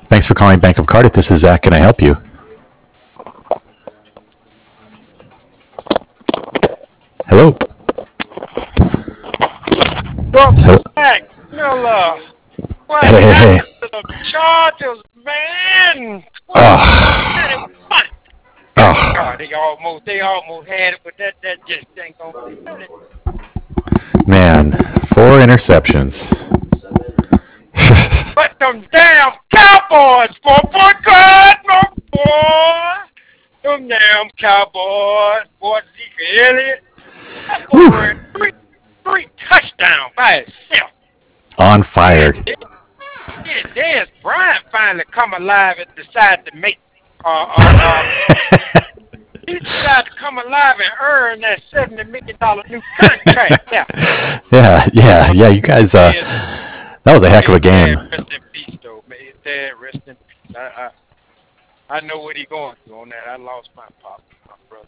Thanks for calling Bank of Cardiff. This is Zach. Can I help you? Hello? Welcome Hello? back, Miller. What Hey, hey, hey. happened to the Chargers, man? Oh, 21. Thank oh, God, they almost had it, but that just ain't gonna cut it. man. 4 interceptions. But them damn Cowboys, boy, God, no boy. Them damn Cowboys, boy, Zeke Elliott. That boy Whew. ran three touchdowns by himself. On Then, fire. then Dez Bryant finally come alive and decide to make he decided to come alive and earn that $70 million new contract. Yeah. Yeah. You guys, that was a heck of a Dad, game. rest in peace, though, man. Dad, rest in peace. I know what he going through on that. I lost my pop, my brother.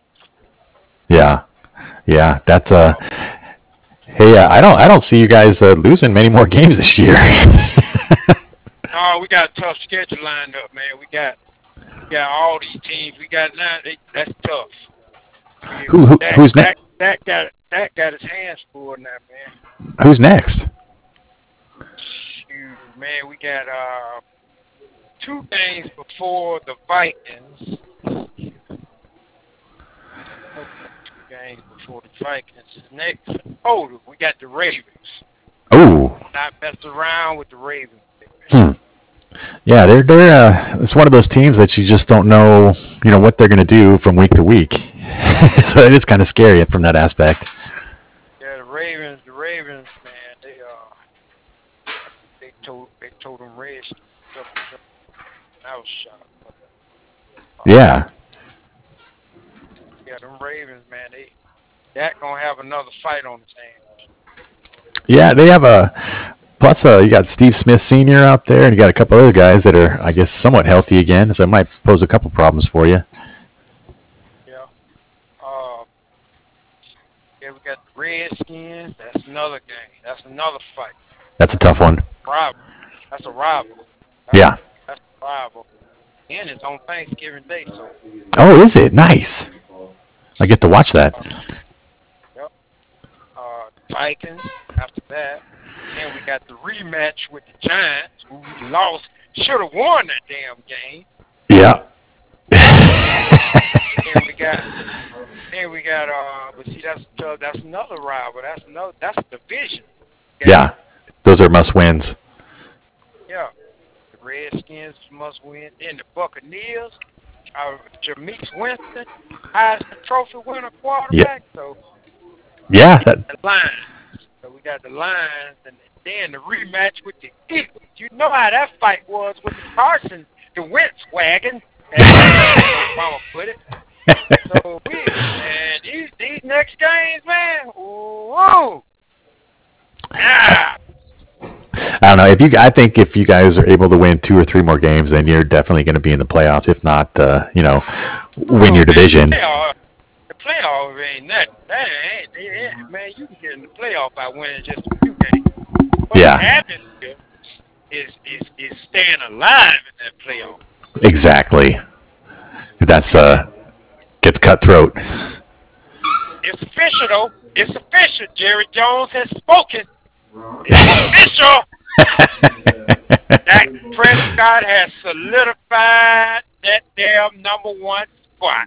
Yeah. That's Oh, Hey, I don't see you guys losing many more games this year. no, we got a tough schedule lined up, man. We got all these teams. We got now. That's tough. Who's next? That got his hands full now, man. Who's next? Shoot, man, we got 2 games before the Vikings. 2 games before the Vikings. Next, we got the Ravens. Oh, Not mess around with the Ravens. yeah. They're it's one of those teams that you just don't know, what they're going to do from week to week. So it is kind of scary from that aspect. Yeah, the Ravens, man, they told them Reds. I was shocked. Yeah. Yeah, them Ravens, man, that gonna have another fight on his hands. Yeah, they have plus you got Steve Smith Sr. out there, and you got a couple other guys that are, I guess, somewhat healthy again, so it might pose a couple problems for you. Yeah. Yeah, we got the Redskins. That's another game. That's another fight. That's a tough one. Rival. That's a rival. Yeah. That's a rival. And it's on Thanksgiving Day, so. Oh, is it? Nice. I get to watch that. Yep. Vikings after that. Then we got the rematch with the Giants, who we lost. Should have won that damn game. Yeah. Then we got but see that's another rival. That's a division game. Yeah. Those are must wins. Yeah. The Redskins must win. Then the Buccaneers, Jameis Winston, Heisman Trophy winner quarterback. Yeah. So Yeah. the Lions. So we got the Lions, and then the rematch with the Eagles. You know how that fight was with the Carson, the Wentz wagon, as Obama put it. So these next games, man. Whoa. Yeah. I don't know. I think if you guys are able to win 2 or 3 more games, then you're definitely going to be in the playoffs. If not, win your division. The playoff ain't nothing. Man, you can get in the playoff by winning just a few games. What happens is staying alive in that playoff. Exactly. That's gets cutthroat. It's official, though. It's official. Jerry Jones has spoken. It's official. Dak Prescott has solidified that damn #1 spot.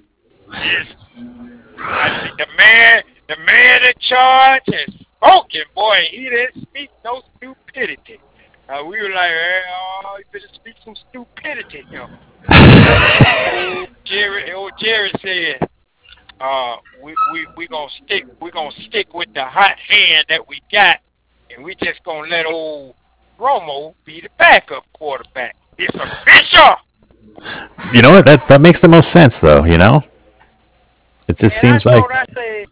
The man in charge has spoken, boy. He didn't speak no stupidity. We were like, you better speak some stupidity, Jerry said, we gonna stick with the hot hand that we got, and we just gonna let old Romo be the backup quarterback. It's official. You know what? That makes the most sense, though. It just seems like. I said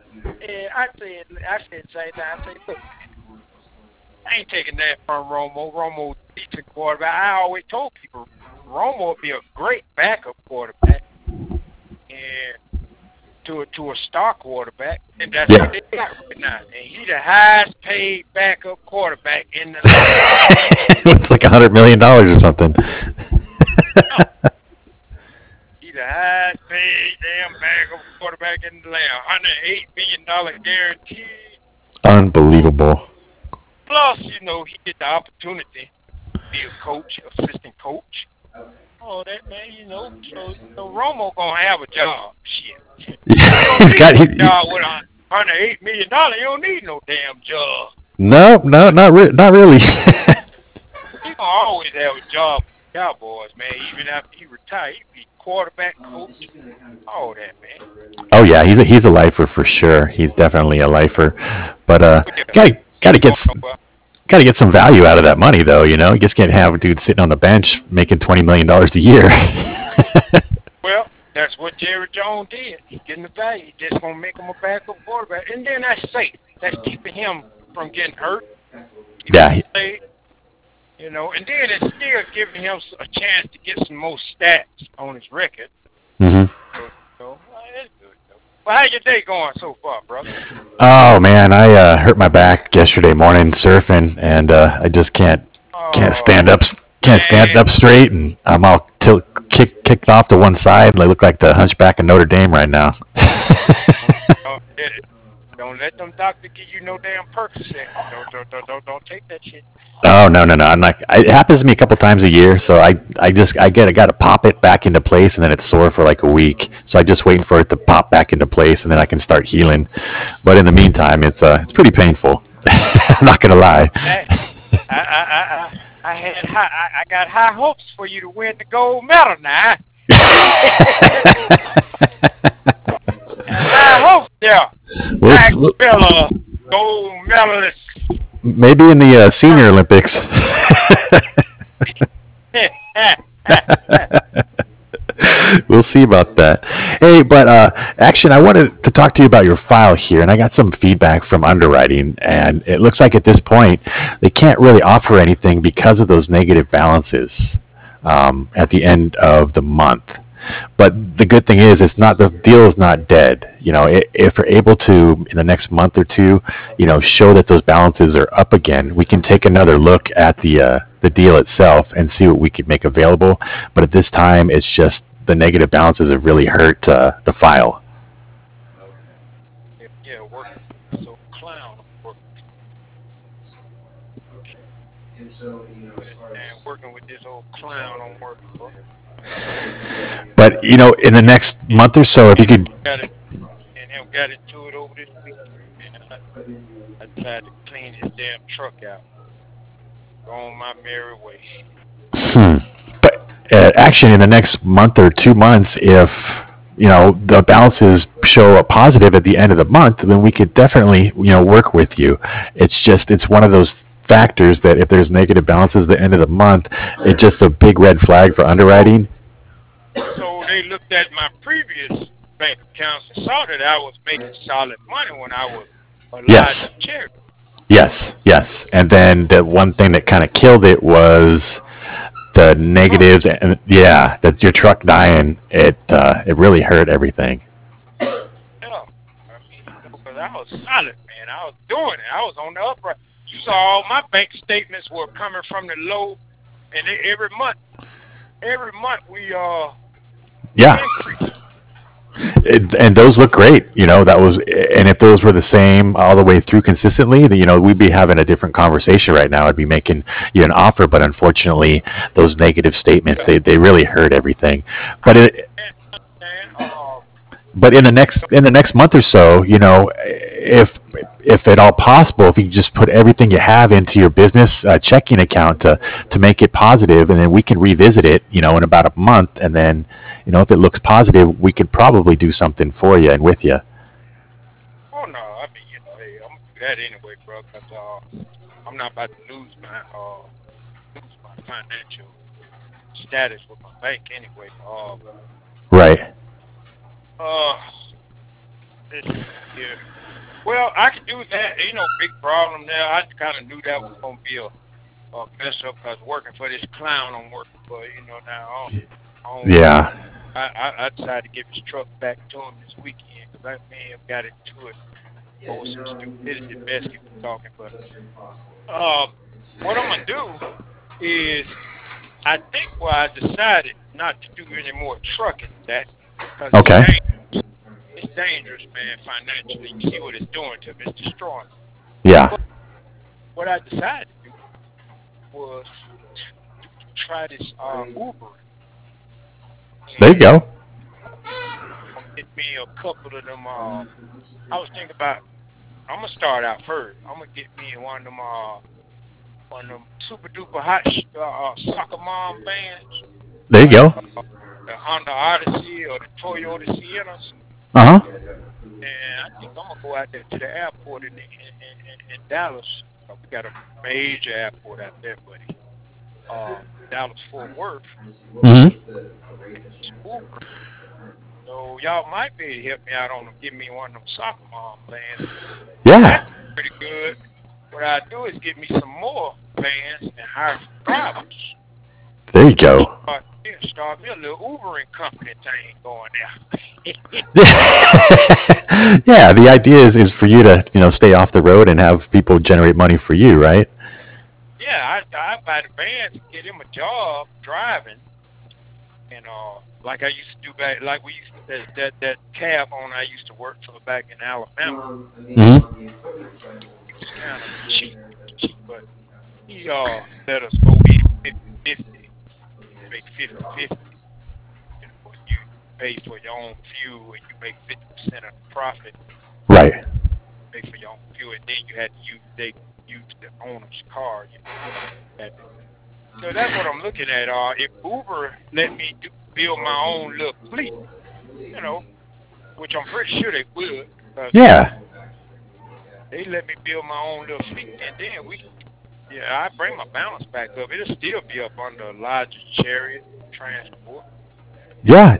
the same thing. I said, look, I ain't taking that from Romo. Romo decent quarterback. I always told people Romo would be a great backup quarterback, and to a star quarterback, and that's what they got right now. And he's the highest paid backup quarterback in the league. It's like $100 million or something. No, he's the highest paid damn backup quarterback in the land. $108 million guaranteed. Unbelievable. Plus, he get the opportunity to be a coach, assistant coach. Oh, that man, so Romo gonna have a job. Shit, you don't He's need got no job with $108 million. You don't need no damn job. no, no, not really. He gonna always have a job with the Cowboys, man. Even after he retire, he be quarterback coach, all that, man. Oh yeah, he's a lifer for sure. He's definitely a lifer. But Oh, yeah, gotta ain't get going nowhere. got to get some value out of that money, though. You just can't have a dude sitting on the bench making $20 million a year. Well, that's what Jerry Jones did. He getting the value. He just gonna make him a backup quarterback, and then that's safe. That's keeping him from getting hurt. Keeping him Yeah. safe. And then it's still giving him a chance to get some more stats on his record. Hmm. It's good though. Well, how your day going so far, brother? Oh man, I hurt my back yesterday morning surfing, and I just can't stand Oh up can't stand man, up straight, and I'm all kicked off to one side, and I look like the Hunchback of Notre Dame right now. don't get it. Don't let them doctor give you no damn Percocet. Don't take that shit. Oh no, no, no! I'm not. It happens to me a couple times a year, so I got to pop it back into place, and then it's sore for like a week. So I just waiting for it to pop back into place, and then I can start healing. But in the meantime, it's pretty painful. I'm not gonna lie. Hey, I got high hopes for you to win the gold medal now. High hopes there. Black We'll, fella, gold medalist. maybe in the Senior Olympics. We'll see about that. Hey, but Action, I wanted to talk to you about your file here, and I got some feedback from underwriting, and it looks like at this point they can't really offer anything because of those negative balances at the end of the month. But the good thing is, it's not the deal is not dead. If we're able to in the next month or two, show that those balances are up again, we can take another look at the deal itself and see what we could make available. But at this time, it's just the negative balances have really hurt the file. Yeah, working with this old clown. Working with this old clown on working, bro. But in the next month or so, if you And could, got it, and him got into it over this weekend. And I tried to clean his damn truck out. Go on my merry way. hmm, but Action in the next month or 2 months, if the balances show a positive at the end of the month, then we could definitely work with you. It's one of those factors that if there's negative balances at the end of the month, it's just a big red flag for underwriting. So they looked at my previous bank accounts and saw that I was making solid money when I was alive Yes, to charity. yes, yes. And then the one thing that kind of killed it was the Truck, negatives, and yeah, that your truck dying. It really hurt everything. yeah. Because I was solid, man. I was doing it. I was on the upright. You saw all my bank statements were coming from the low, and every month we Yeah, increased. and those look great. That was, and if those were the same all the way through consistently, then we'd be having a different conversation right now. I'd be making you an offer, but unfortunately, those negative statements Yeah, they really hurt everything. I But it, understand. but in the next month or so, if at all possible, if you just put everything you have into your business checking account to make it positive, and then we can revisit it, in about a month, and then if it looks positive, we could probably do something for you and with you. Oh no, I mean, hey, I'm gonna do that anyway, bro. Cause I'm not about to lose my financial status with my bank anyway. Right. Uh, this yeah. Well, I could do that. Big problem there. I kind of knew that was gonna be a mess up. Cause working for this clown I'm working for, now I don't want. Yeah. I decided to give his truck back to him this weekend because I may have got into it over some stupidity. Best keep talking, but um, what I'm gonna do is I think why I decided not to do any more trucking that because Okay. it's dangerous, man, financially. You see what it's doing to me. It's destroying. Yeah. But what I decided to do was try this Uber. There you And go. get me a couple of them. I was thinking about. I'm gonna start out first. I'm gonna get me one of them super duper hot soccer mom vans, There you like go. the Honda Odyssey or the Toyota Siennas. Uh huh. And I think I'm gonna go out there to the airport in Dallas. We got a major airport out there, buddy. Dallas Fort Worth. Hmm. It's Uber. So y'all might be able to help me out on them. Give me one of them soccer mom vans. Yeah. That's pretty good. What I do is get me some more vans and hire some drivers. There you go. Start me a little Ubering company thing going there. Yeah. The idea is for you to stay off the road and have people generate money for you, right? Yeah, I buy the vans and get him a job driving, and like I used to do back, like we used to, that cab owner I used to work for back in Alabama. Hmm. It's kind of cheap, but he let us go in 50-50, make 50-50. You pay for your own fuel and you make 50% of the profit. Right. Pay for your own fuel, and then you had to use the owner's car. So that's what I'm looking at. If Uber let me build my own little fleet, which I'm pretty sure they would, because Yeah. they let me build my own little fleet, and then I bring my balance back up. It'll still be up under Elijah Chariot Transport. Yeah.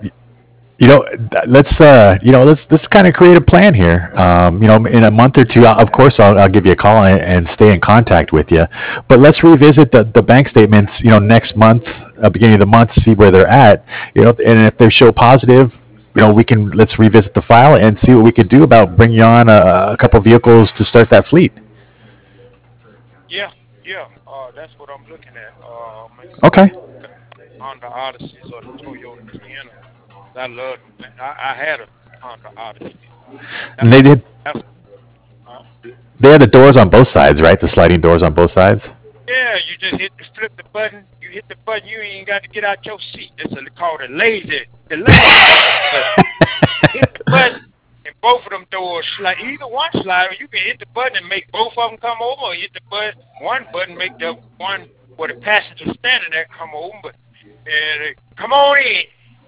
Let's kind of create a plan here. In a month or two, of course, I'll give you a call and stay in contact with you. But let's revisit the bank statements, next month, beginning of the month, see where they're at. And if they show positive, let's revisit the file and see what we could do about bringing on a couple vehicles to start that fleet. Yeah, yeah. That's what I'm looking at. Maybe Okay. Honda Odysseys or the Toyota Sienna. I love them. I had a Honda Odyssey. And they did. That's, uh, They had the doors on both sides, right? The sliding doors on both sides. yeah, you just flip the button. You hit the button. You ain't got to get out your seat. It's called the lazy button. Hit the button, and both of them doors slide. Either one slide, or you can hit the button and make both of them come over, or hit the button, one button make the one where the passenger standing there come over. But come on in.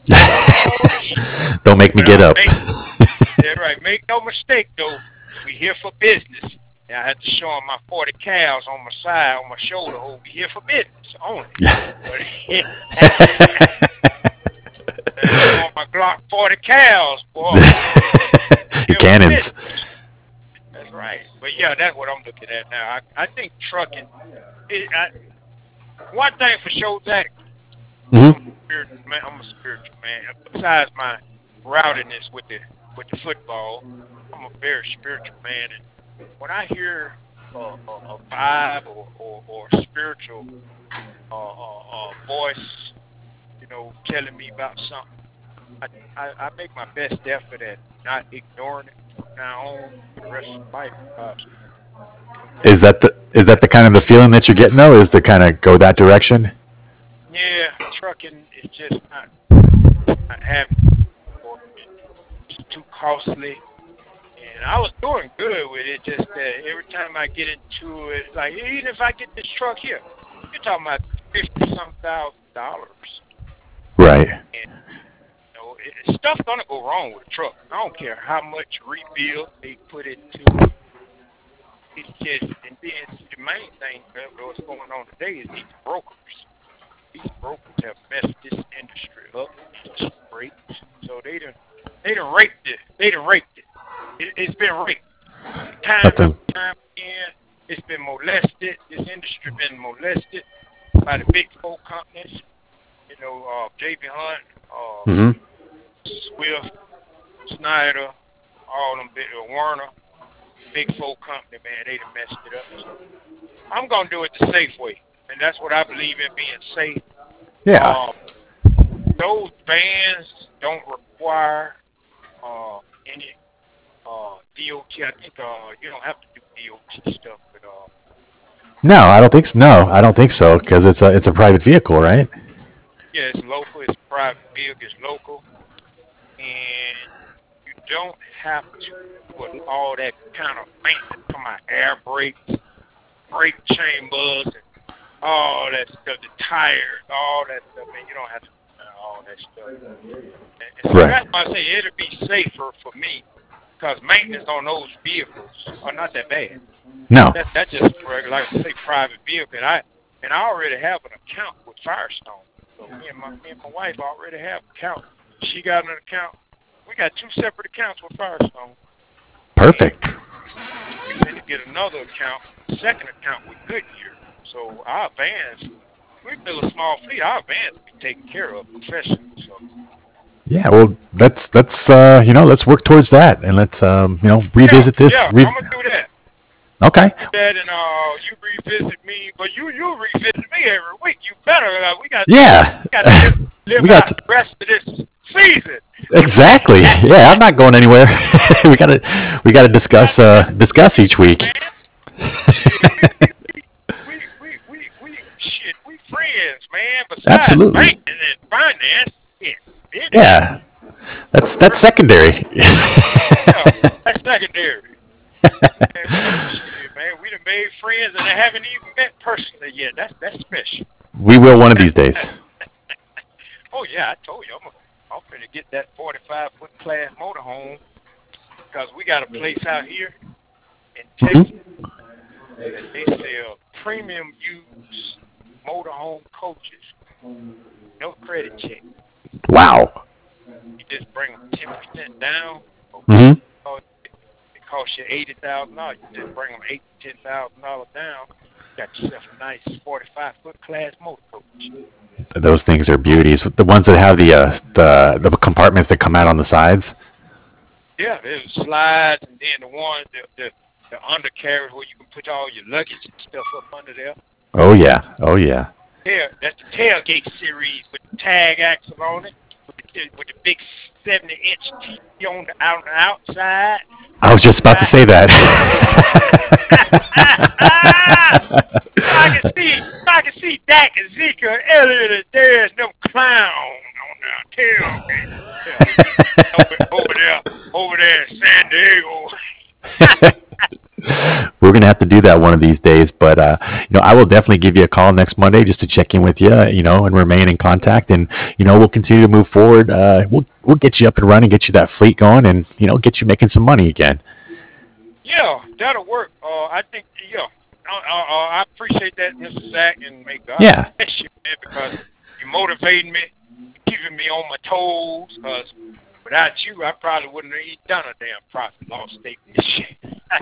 Don't make me get up. Yeah, right. Make no mistake, though. We here for business. And I had to show them my 40 cows on my side, on my shoulder. Oh, we here for business only. On my Glock 40 cows, boy. Your cannons. That's right. But yeah, that's what I'm looking at now. I think trucking. One thing for sure, Zach. Mm-hmm. I'm a spiritual man. Besides my rowdiness with the football, I'm a very spiritual man. And when I hear a vibe or spiritual voice, telling me about something, I make my best effort at not ignoring it from now on for the rest of my life. Is that the kind of the feeling that you're getting though? Is to kind of go that direction? Yeah, trucking is just not having it. It's too costly. And I was doing good with it, just that every time I get into it, like even if I get this truck here, you're talking about $50-some thousand. Right. And stuff's gonna go wrong with a truck. I don't care how much rebuild they put into it. It's just, and then the main thing what's going on today is these brokers. These brokers have messed this industry up. It's great. So they done raped it. It's been raped. Time after time again, it's been molested. This industry been molested by the big four companies. J.B. Hunt, Swift, Snyder, all them Werner, big four company, man, they done messed it up. I'm gonna do it the safe way, and that's what I believe in, being safe. Yeah. Those vans don't require any DOT. I think you don't have to do DOT stuff, but No, I don't think so. No, I don't think so because it's a private vehicle, right? yeah, it's local. It's private vehicle. It's local, and you don't have to put all that kind of maintenance on my air brakes, brake chambers, and all that stuff, the tires, all that stuff, man. You don't have to do all that stuff. And so Right. that's why I say it'll be safer for me because maintenance on those vehicles are not that bad. No. That's just regular, like I say, private vehicle. And I already have an account with Firestone. So me and my wife already have an account. She got an account. We got two separate accounts with Firestone. And Perfect. we need to get another account, second account with Goodyear. So our vans, we build a small fleet. Our vans be taken care of professionally. So Yeah. Well, let's work towards that, and let's yeah, revisit this. yeah, I'm gonna do that. Okay. That and you revisit me, but you revisit me every week. You better. Yeah. We got to live We got out the rest of this season. exactly. Yeah, I'm not going anywhere. we gotta discuss each week. Man, shit, shit, we friends, man. Besides Absolutely. banking and finance, shit, business, Yeah. That's secondary. yeah, that's secondary. Man, shit, man, we done made friends and I haven't even met personally yet. That's special. We will one of these days. Oh yeah, I told you I'm finna get that 45-foot class motorhome because we got a place out here in Texas Hmm. that they sell premium used motorhome coaches, no credit check. Wow. You just bring them 10% down. Hmm. It costs you $80,000. You just bring them $8,000 to $10,000 down. Got yourself a nice 45-foot class motor coach. Those things are beauties. The ones that have the compartments that come out on the sides. Yeah, there's slides, and then the ones the undercarriage where you can put all your luggage and stuff up under there. Oh yeah. Oh yeah. Yeah, that's the tailgate series with the tag axle on it, with the big 70-inch TV on the outside. I was just about to Inside, say that. I can see Dak and Zeke and Elliott and there's no clown on the tailgate. Yeah, over there in San Diego. We're gonna have to do that one of these days, but I will definitely give you a call next Monday just to check in with you, and remain in contact, and we'll continue to move forward. We'll get you up and running, get you that fleet going, and get you making some money again. Yeah, that'll work. I think, yeah. I appreciate that, Mr. Zach, and may God Yeah, bless you, man, because you're motivating me, keeping me on my toes, because without you, I probably wouldn't have even done a damn profit loss statement this shit.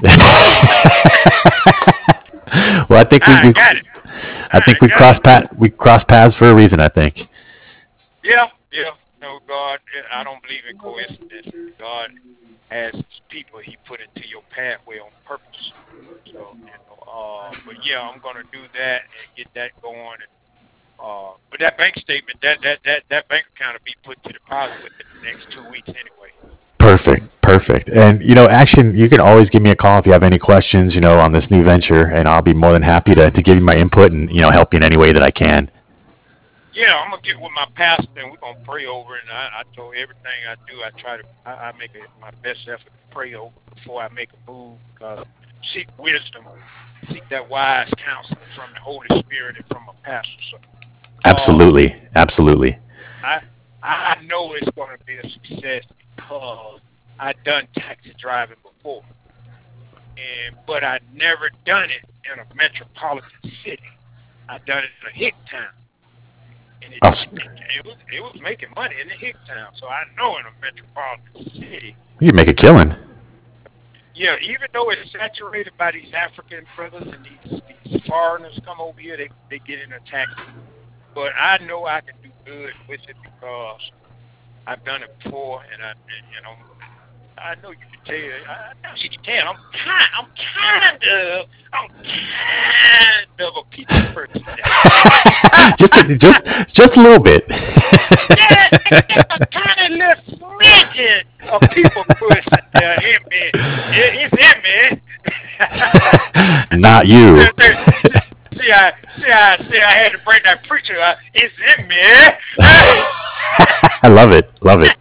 well, I think we, I we got it. I I think we got it. cross paths for a reason. I think. Yeah, yeah. No, God, I don't believe in coincidence. God has people He put into your pathway on purpose. So, but yeah, I'm gonna do that and get that going. And, but that bank statement, that bank account will be put to deposit within the next 2 weeks anyway. Perfect, perfect. And Action, you can always give me a call if you have any questions, on this new venture, and I'll be more than happy to give you my input and help you in any way that I can. Yeah, I'm gonna get with my pastor and we're gonna pray over it. And I told everything I do, I make it my best effort to pray over before I make a move. Seek wisdom, seek that wise counsel from the Holy Spirit and from a pastor. So, uh, Absolutely, absolutely. I I know it's gonna be a success because I've done taxi driving before, but I never done it in a metropolitan city. I done it in a hick town. And I'll, it was making money in the hick town. So I know in a metropolitan city, you can make a killing. yeah, even though it's saturated by these African brothers and these foreigners come over here, they get in a taxi. But I know I can do good with it because I've done it before, and I know you can tell. I know you can tell. I'm kind of a people person. just a little bit. Yeah, it's a tiny little smidget of people pussy in me. It's in me. Not you. See, I had to bring that preacher up. It's in me. I love it. Love it.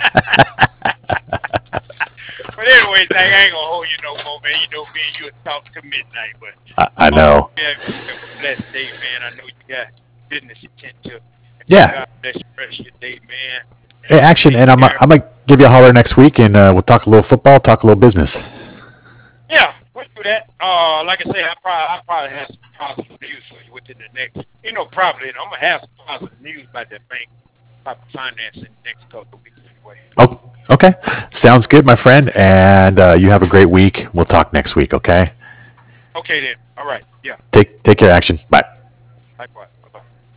But anyways, I ain't gonna hold you no more, man. You know me and you would talk to midnight, but I know. yeah, have a blessed day, man. I know you got business to tend to. Yeah. God bless you, rest of your day, man. Hey, action, and I'm gonna give you a holler next week, and we'll talk a little football, talk a little business. Yeah, we'll do that. Like I say, I probably have some positive news for you within the next, probably. I'm gonna have some positive news about that bank, about the financing next couple of weeks anyway. Oh, okay. Sounds good, my friend. And you have a great week. We'll talk next week, okay? Okay then. All right. Yeah. Take care, action. Bye. Likewise. Bye bye.